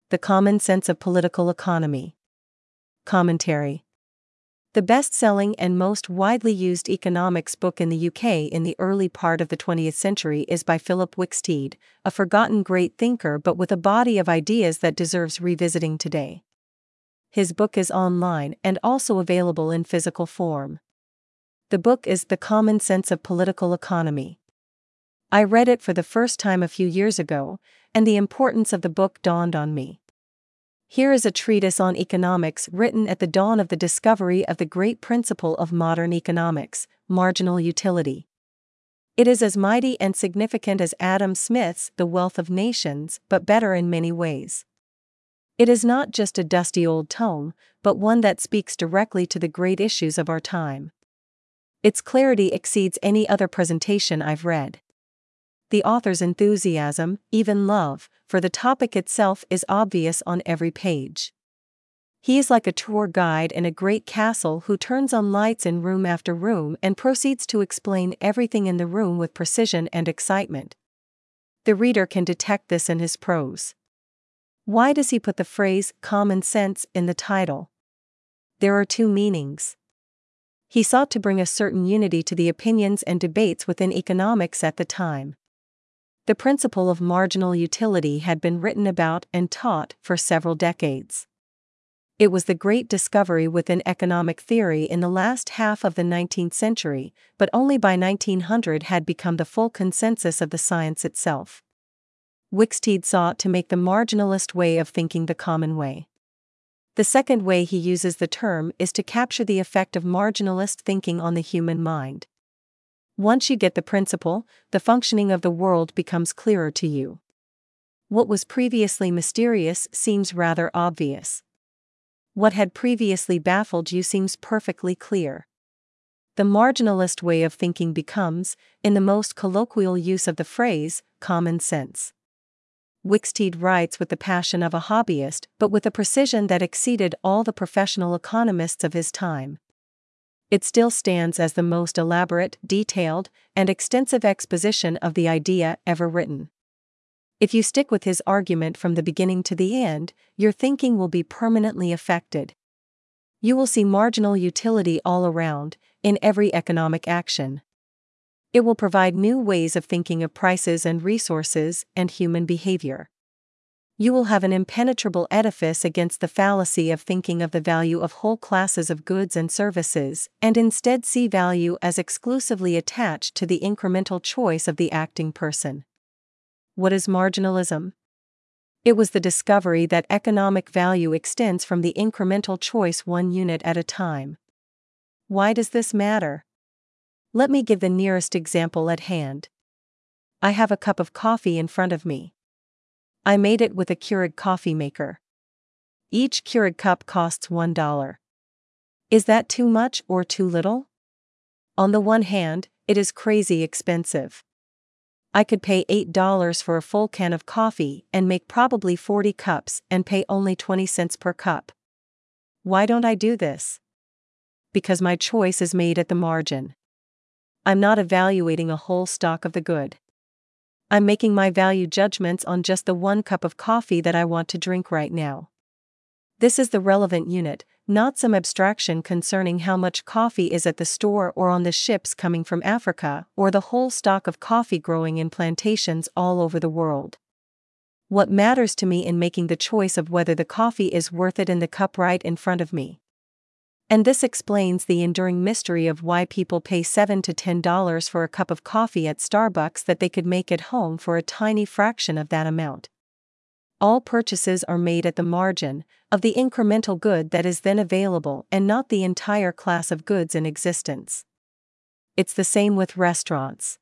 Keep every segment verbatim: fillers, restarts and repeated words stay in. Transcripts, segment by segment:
The Common Sense of Political Economy. Commentary. The best-selling and most widely used economics book in the U K in the early part of the twentieth century is by Philip Wicksteed, a forgotten great thinker but with a body of ideas that deserves revisiting today. His book is online and also available in physical form. The book is The Common Sense of Political Economy. I read it for the first time a few years ago, and the importance of the book dawned on me. Here is a treatise on economics written at the dawn of the discovery of the great principle of modern economics, marginal utility. It is as mighty and significant as Adam Smith's The Wealth of Nations, but better in many ways. It is not just a dusty old tome, but one that speaks directly to the great issues of our time. Its clarity exceeds any other presentation I've read. The author's enthusiasm, even love, for the topic itself is obvious on every page. He is like a tour guide in a great castle who turns on lights in room after room and proceeds to explain everything in the room with precision and excitement. The reader can detect this in his prose. Why does he put the phrase common sense in the title? There are two meanings. He sought to bring a certain unity to the opinions and debates within economics at the time. The principle of marginal utility had been written about and taught for several decades. It was the great discovery within economic theory in the last half of the nineteenth century, but only by nineteen hundred had become the full consensus of the science itself. Wicksteed sought to make the marginalist way of thinking the common way. The second way he uses the term is to capture the effect of marginalist thinking on the human mind. Once you get the principle, the functioning of the world becomes clearer to you. What was previously mysterious seems rather obvious. What had previously baffled you seems perfectly clear. The marginalist way of thinking becomes, in the most colloquial use of the phrase, common sense. Wicksteed writes with the passion of a hobbyist but with a precision that exceeded all the professional economists of his time. It still stands as the most elaborate, detailed, and extensive exposition of the idea ever written. If you stick with his argument from the beginning to the end, your thinking will be permanently affected. You will see marginal utility all around, in every economic action. It will provide new ways of thinking of prices and resources and human behavior. You will have an impenetrable edifice against the fallacy of thinking of the value of whole classes of goods and services, and instead see value as exclusively attached to the incremental choice of the acting person. What is marginalism? It was the discovery that economic value extends from the incremental choice one unit at a time. Why does this matter? Let me give the nearest example at hand. I have a cup of coffee in front of me. I made it with a Keurig coffee maker. Each Keurig cup costs one dollar. Is that too much or too little? On the one hand, it is crazy expensive. I could pay eight dollars for a full can of coffee and make probably forty cups and pay only twenty cents per cup. Why don't I do this? Because my choice is made at the margin. I'm not evaluating a whole stock of the good. I'm making my value judgments on just the one cup of coffee that I want to drink right now. This is the relevant unit, not some abstraction concerning how much coffee is at the store or on the ships coming from Africa, or the whole stock of coffee growing in plantations all over the world. What matters to me in making the choice of whether the coffee is worth it in the cup right in front of me. And this explains the enduring mystery of why people pay seven to ten dollars for a cup of coffee at Starbucks that they could make at home for a tiny fraction of that amount. All purchases are made at the margin of the incremental good that is then available and not the entire class of goods in existence. It's the same with restaurants.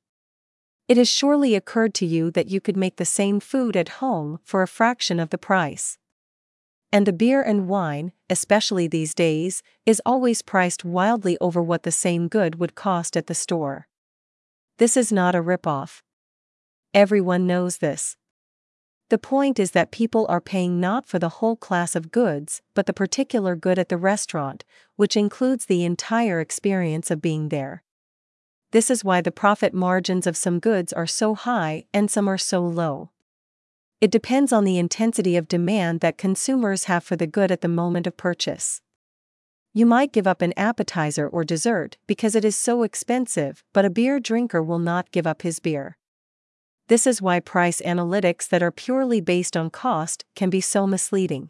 It has surely occurred to you that you could make the same food at home for a fraction of the price. And the beer and wine, especially these days, is always priced wildly over what the same good would cost at the store. This is not a rip-off. Everyone knows this. The point is that people are paying not for the whole class of goods, but the particular good at the restaurant, which includes the entire experience of being there. This is why the profit margins of some goods are so high and some are so low. It depends on the intensity of demand that consumers have for the good at the moment of purchase. You might give up an appetizer or dessert because it is so expensive, but a beer drinker will not give up his beer. This is why price analytics that are purely based on cost can be so misleading.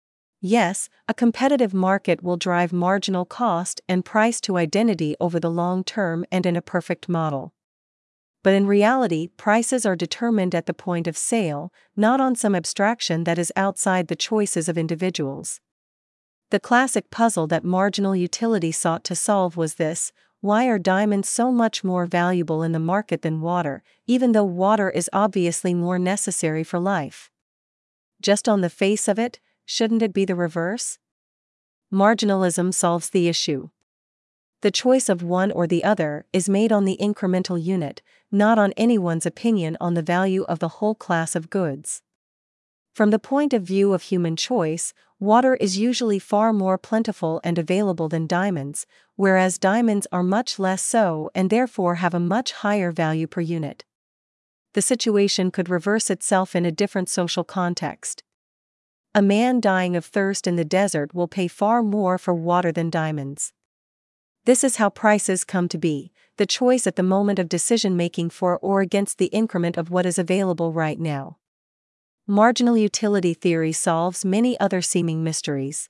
Yes, a competitive market will drive marginal cost and price to identity over the long term and in a perfect model. But in reality, prices are determined at the point of sale, not on some abstraction that is outside the choices of individuals. The classic puzzle that marginal utility sought to solve was this: why are diamonds so much more valuable in the market than water, even though water is obviously more necessary for life? Just on the face of it, shouldn't it be the reverse? Marginalism solves the issue. The choice of one or the other is made on the incremental unit, not on anyone's opinion on the value of the whole class of goods. From the point of view of human choice, water is usually far more plentiful and available than diamonds, whereas diamonds are much less so and therefore have a much higher value per unit. The situation could reverse itself in a different social context. A man dying of thirst in the desert will pay far more for water than diamonds. This is how prices come to be, the choice at the moment of decision-making for or against the increment of what is available right now. Marginal utility theory solves many other seeming mysteries.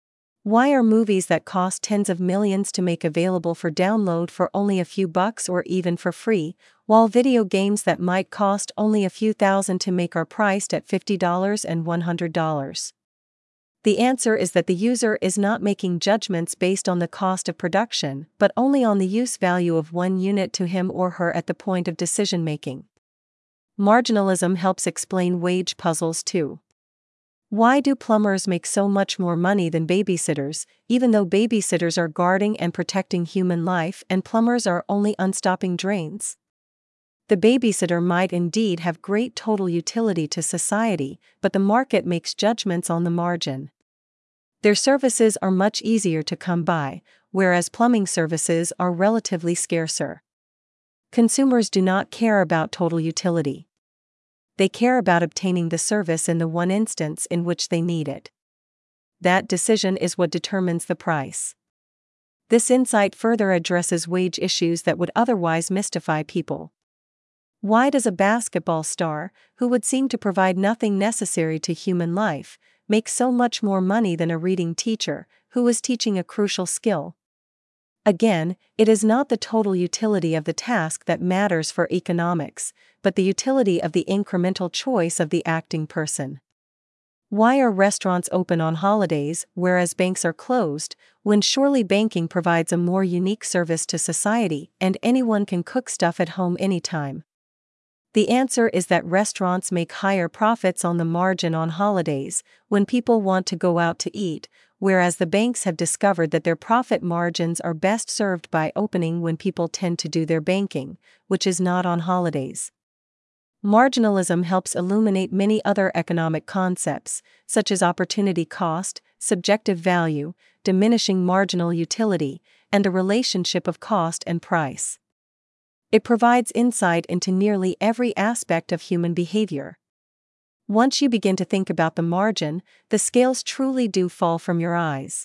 Why are movies that cost tens of millions to make available for download for only a few bucks or even for free, while video games that might cost only a few thousand to make are priced at fifty dollars and one hundred dollars? The answer is that the user is not making judgments based on the cost of production, but only on the use value of one unit to him or her at the point of decision-making. Marginalism helps explain wage puzzles too. Why do plumbers make so much more money than babysitters, even though babysitters are guarding and protecting human life and plumbers are only unstopping drains? The babysitter might indeed have great total utility to society, but the market makes judgments on the margin. Their services are much easier to come by, whereas plumbing services are relatively scarcer. Consumers do not care about total utility. They care about obtaining the service in the one instance in which they need it. That decision is what determines the price. This insight further addresses wage issues that would otherwise mystify people. Why does a basketball star, who would seem to provide nothing necessary to human life, make so much more money than a reading teacher, who is teaching a crucial skill? Again, it is not the total utility of the task that matters for economics, but the utility of the incremental choice of the acting person. Why are restaurants open on holidays, whereas banks are closed, when surely banking provides a more unique service to society and anyone can cook stuff at home anytime? The answer is that restaurants make higher profits on the margin on holidays, when people want to go out to eat, whereas the banks have discovered that their profit margins are best served by opening when people tend to do their banking, which is not on holidays. Marginalism helps illuminate many other economic concepts, such as opportunity cost, subjective value, diminishing marginal utility, and the relationship of cost and price. It provides insight into nearly every aspect of human behavior. Once you begin to think about the margin, the scales truly do fall from your eyes.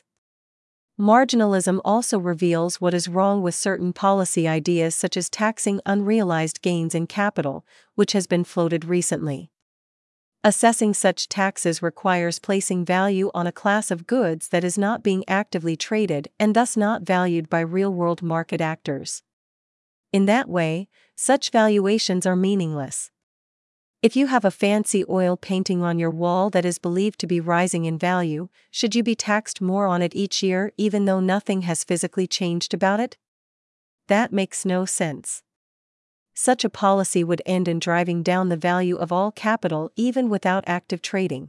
Marginalism also reveals what is wrong with certain policy ideas such as taxing unrealized gains in capital, which has been floated recently. Assessing such taxes requires placing value on a class of goods that is not being actively traded and thus not valued by real-world market actors. In that way, such valuations are meaningless. If you have a fancy oil painting on your wall that is believed to be rising in value, should you be taxed more on it each year even though nothing has physically changed about it? That makes no sense. Such a policy would end in driving down the value of all capital even without active trading.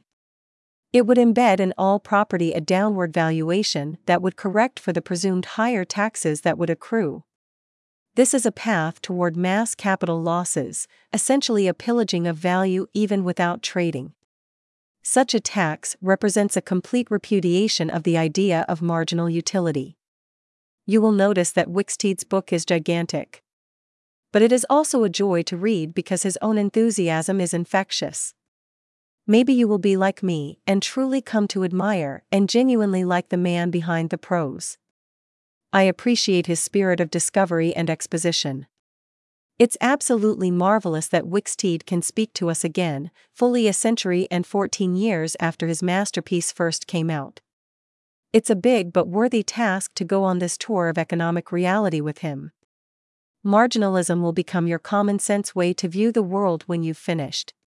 It would embed in all property a downward valuation that would correct for the presumed higher taxes that would accrue. This is a path toward mass capital losses, essentially a pillaging of value even without trading. Such a tax represents a complete repudiation of the idea of marginal utility. You will notice that Wicksteed's book is gigantic. But it is also a joy to read because his own enthusiasm is infectious. Maybe you will be like me and truly come to admire and genuinely like the man behind the prose. I appreciate his spirit of discovery and exposition. It's absolutely marvelous that Wicksteed can speak to us again, fully a century and fourteen years after his masterpiece first came out. It's a big but worthy task to go on this tour of economic reality with him. Marginalism will become your common sense way to view the world when you've finished.